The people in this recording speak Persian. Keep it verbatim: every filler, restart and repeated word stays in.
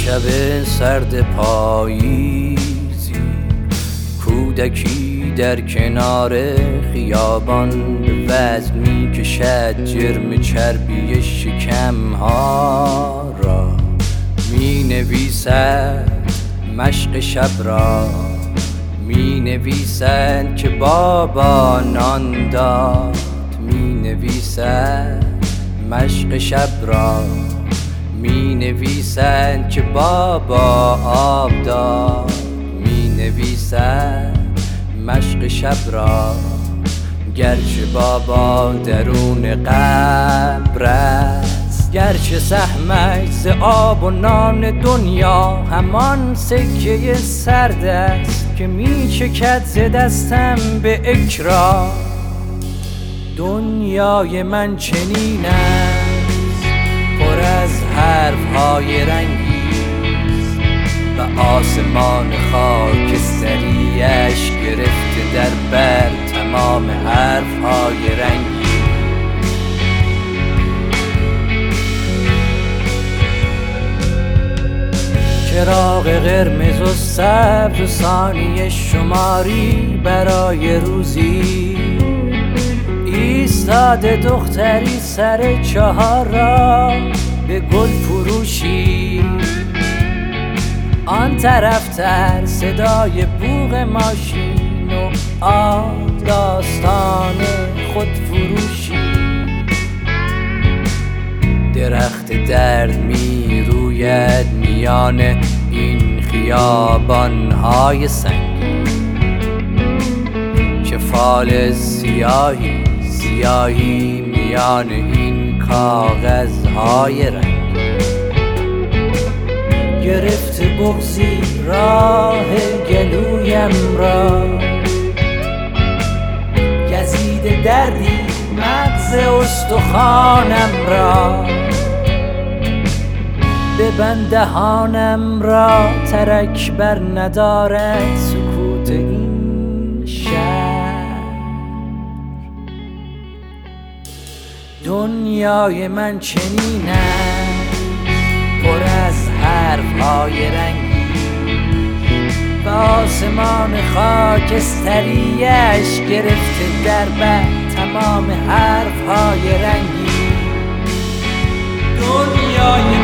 شب سرد پاییزی، کودکی در کنار خیابان به وزن می کشد جرم چربی شکمها را. می نویسد مشق شب را، می نویسد که بابا نان داد. می نویسد مشق شب را، می نویسد که بابا آب داد. می نویسد مشق شب را، گرچه بابا درون قبر است، گرچه سهمش ز آب و نان دنیا همان سکه سرد است که می چکد ز دستم به اکراه. دنیای من چنین است، پر از حرف‌های رنگیست و آسمان خاکستری‌اش گرفته در بر تمام حرف‌های رنگی. چراغ قرمز و سبز و ثانیه شماری برای روزی، ایستاده دختری سر چهار را به گل فروشی. آن طرفتر صدای بوق ماشین و آب داستان خود فروشی. درخت درد می روید میان این خیابان‌های سنگین، چه فال سیاهی سیاهی میان این کاغذهای رنگین. گرفت بغضی راه گلویم را، گزیده دردی مغز استخوانم را. ببند دهانم را، ترک بر ندارد سکوت این شهر. دنیای من چنین است، پر از حرف‌های رنگی و آسمان خاکستری‌اش گرفته در بر تمام حرف‌های رنگی. دنیای